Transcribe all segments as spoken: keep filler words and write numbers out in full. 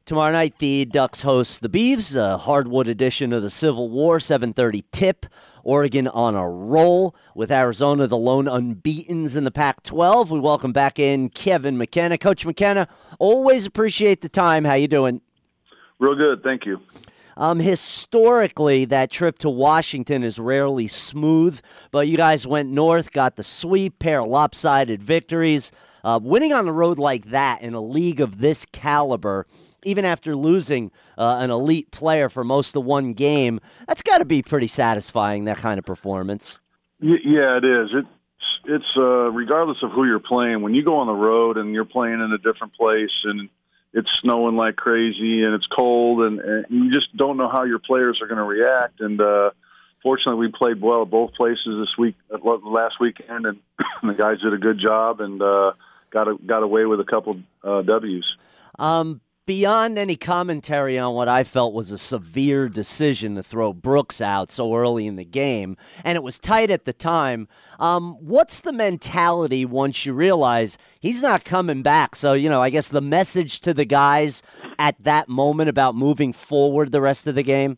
Tomorrow night, the Ducks host the Beavs, a hardwood edition of the Civil War, seven thirty tip. Oregon on a roll with Arizona, the lone unbeatens in the Pac twelve. We welcome back in Kevin McKenna. Coach McKenna, always appreciate the time. How you doing? Real good, thank you. Um, historically, that trip to Washington is rarely smooth, but you guys went north, got the sweep, pair of lopsided victories. Uh, winning on the road like that in a league of this caliber, even after losing uh, an elite player for most of one game, that's got to be pretty satisfying, that kind of performance. Yeah, it is. It's, it's uh, regardless of who you're playing, when you go on the road and you're playing in a different place and it's snowing like crazy and it's cold and, and you just don't know how your players are going to react. And uh, fortunately, we played well at both places this week, last weekend, and the guys did a good job and uh, got a, got away with a couple uh, W's. Um, beyond any commentary on what I felt was a severe decision to throw Brooks out so early in the game, and it was tight at the time, um, what's the mentality once you realize he's not coming back? So, you know, I guess the message to the guys at that moment about moving forward the rest of the game?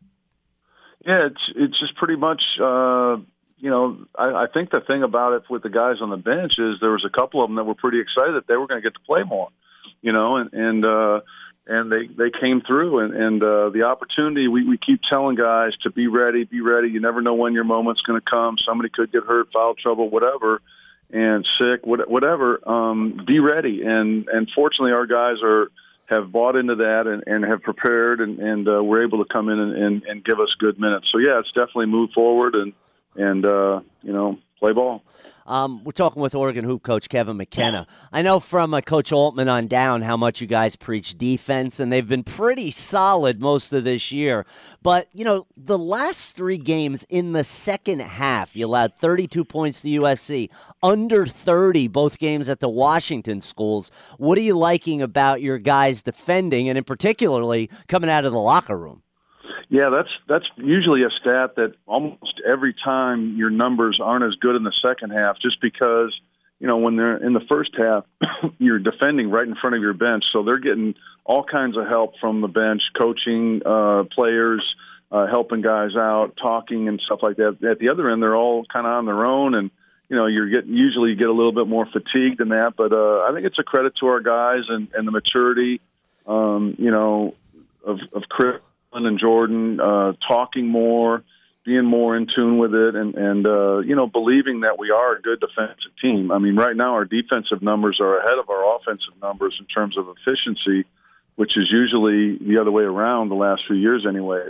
Yeah, it's it's just pretty much, uh, you know, I, I think the thing about it with the guys on the bench is there was a couple of them that were pretty excited that they were going to get to play more. You know, and and uh, and they, they came through, and and uh, the opportunity. We, we keep telling guys to be ready, be ready. You never know when your moment's going to come. Somebody could get hurt, foul trouble, whatever, and sick, whatever. Um, be ready, and and fortunately, our guys are have bought into that and, and have prepared, and and uh, we're able to come in and, and, and give us good minutes. So yeah, it's definitely moved forward and and uh, you know, play ball. Um, we're talking with Oregon hoop coach Kevin McKenna. I know from uh, Coach Altman on down how much you guys preach defense, and they've been pretty solid most of this year. But, you know, the last three games in the second half, you allowed thirty-two points to U S C, under thirty both games at the Washington schools. What are you liking about your guys defending, and in particularly coming out of the locker room? Yeah, that's that's usually a stat that almost every time your numbers aren't as good in the second half, just because, you know, when they're in the first half, you're defending right in front of your bench. So they're getting all kinds of help from the bench, coaching uh, players, uh, helping guys out, talking and stuff like that. At the other end, they're all kind of on their own, and, you know, you're getting usually you get a little bit more fatigued than that. But uh, I think it's a credit to our guys and, and the maturity, um, you know, of, of Chris and Jordan, uh, talking more, being more in tune with it, and, and uh, you know, believing that we are a good defensive team. I mean, right now our defensive numbers are ahead of our offensive numbers in terms of efficiency, which is usually the other way around the last few years anyways.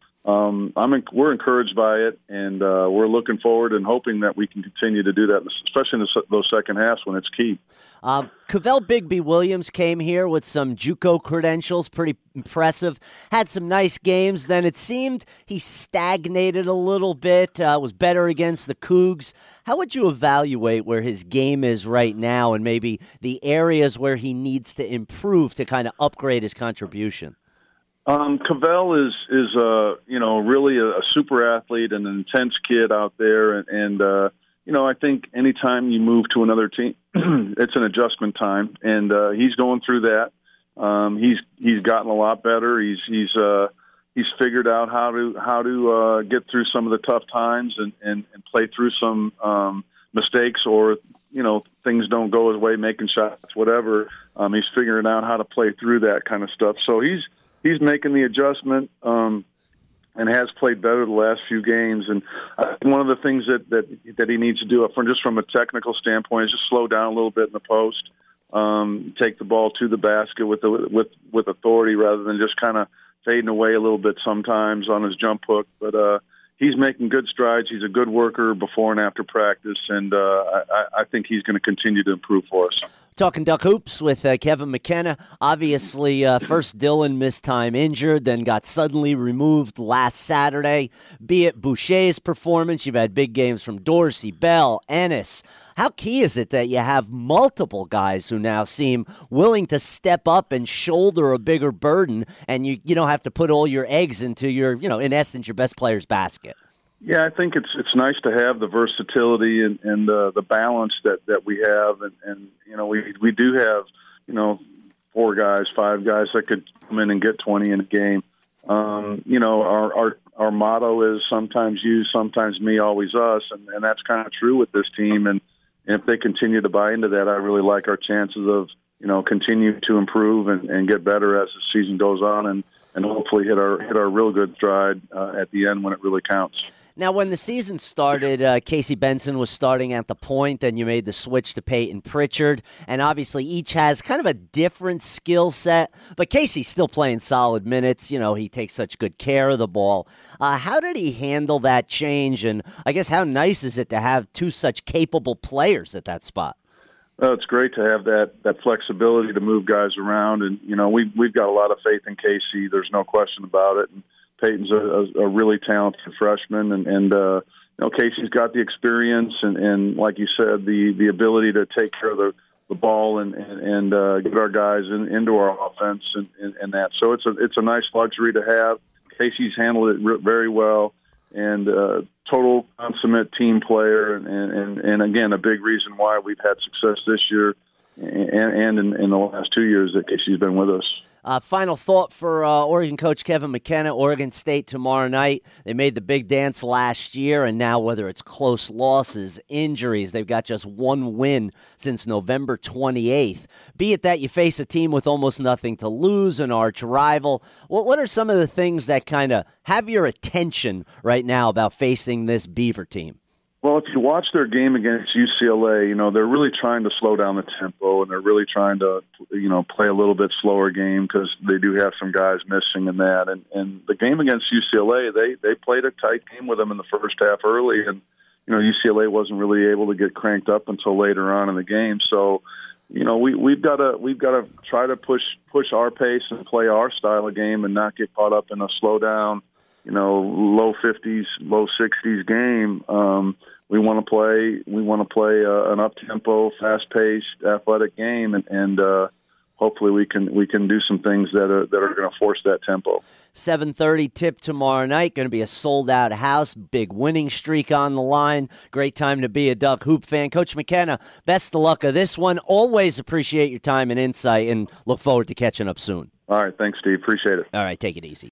Um, I'm in, we're encouraged by it, and uh, we're looking forward and hoping that we can continue to do that, especially in the, those second halves when it's key. Um, Cavell Bigby Williams came here with some JUCO credentials, pretty impressive. Had some nice games. Then it seemed he stagnated a little bit, uh, was better against the Cougs. How would you evaluate where his game is right now and maybe the areas where he needs to improve to kind of upgrade his contribution? Um, Cavell is, is uh, you know, really a, a super athlete and an intense kid out there. And, and uh, you know, I think anytime you move to another team, it's an adjustment time. And uh, he's going through that. Um, he's he's gotten a lot better. He's he's uh, he's figured out how to how to uh, get through some of the tough times and, and, and play through some um, mistakes or, you know, things don't go his way, making shots, whatever. Um, he's figuring out how to play through that kind of stuff. So he's he's making the adjustment um, and has played better the last few games. And uh, one of the things that, that that he needs to do, from just from a technical standpoint, is just slow down a little bit in the post, um, take the ball to the basket with the, with with authority rather than just kind of fading away a little bit sometimes on his jump hook. But uh, he's making good strides. He's a good worker before and after practice, and uh, I, I think he's going to continue to improve for us. Talking Duck Hoops with uh, Kevin McKenna. Obviously, uh, first Dylan missed time injured, then got suddenly removed last Saturday. Be it Boucher's performance, you've had big games from Dorsey, Bell, Ennis. How key is it that you have multiple guys who now seem willing to step up and shoulder a bigger burden, and you, you don't have to put all your eggs into your, you know, in essence, your best player's basket? Yeah, I think it's it's nice to have the versatility and, and uh, the balance that, that we have, and, and you know we we do have you know four guys, five guys that could come in and get twenty in a game. Um, you know, our, our our motto is sometimes you, sometimes me, always us, and, and that's kind of true with this team. And, and if they continue to buy into that, I really like our chances of, you know, continue to improve and, and get better as the season goes on, and, and hopefully hit our hit our real good stride uh, at the end when it really counts. Now, when the season started, uh, Casey Benson was starting at the point, then you made the switch to Peyton Pritchard, and obviously each has kind of a different skill set, but Casey's still playing solid minutes. You know, he takes such good care of the ball. Uh, how did he handle that change, and I guess how nice is it to have two such capable players at that spot? Well, it's great to have that that flexibility to move guys around, and, you know, we've, we've got a lot of faith in Casey. There's no question about it, and Peyton's a, a, a really talented freshman, and, and uh, you know, Casey's got the experience and, and, like you said, the, the ability to take care of the, the ball and and, and uh, get our guys in, into our offense and, and, and that. So it's a it's a nice luxury to have. Casey's handled it re- very well, and uh, total consummate team player, and, and and again a big reason why we've had success this year and, and in, in the last two years that Casey's been with us. Uh, final thought for uh, Oregon coach Kevin McKenna, Oregon State tomorrow night. They made the big dance last year, and now whether it's close losses, injuries, they've got just one win since November twenty-eighth. Be it that you face a team with almost nothing to lose, an arch rival, what, what are some of the things that kind of have your attention right now about facing this Beaver team? Well, if you watch their game against U C L A, you know, they're really trying to slow down the tempo, and they're really trying to, you know, play a little bit slower game because they do have some guys missing in that. And, and the game against U C L A, they, they played a tight game with them in the first half early, and, you know, U C L A wasn't really able to get cranked up until later on in the game. So, you know, we, we've got to we've got to try to push push our pace and play our style of game and not get caught up in a slow down, you know, low fifties, low sixties game. Um, we want to play. We want to play uh, an up-tempo, fast-paced, athletic game, and, and uh, hopefully we can we can do some things that are that are going to force that tempo. seven thirty tip tomorrow night. Going to be a sold-out house. Big winning streak on the line. Great time to be a Duck Hoop fan. Coach McKenna, best of luck of this one. Always appreciate your time and insight, and look forward to catching up soon. All right. Thanks, Steve. Appreciate it. All right. Take it easy.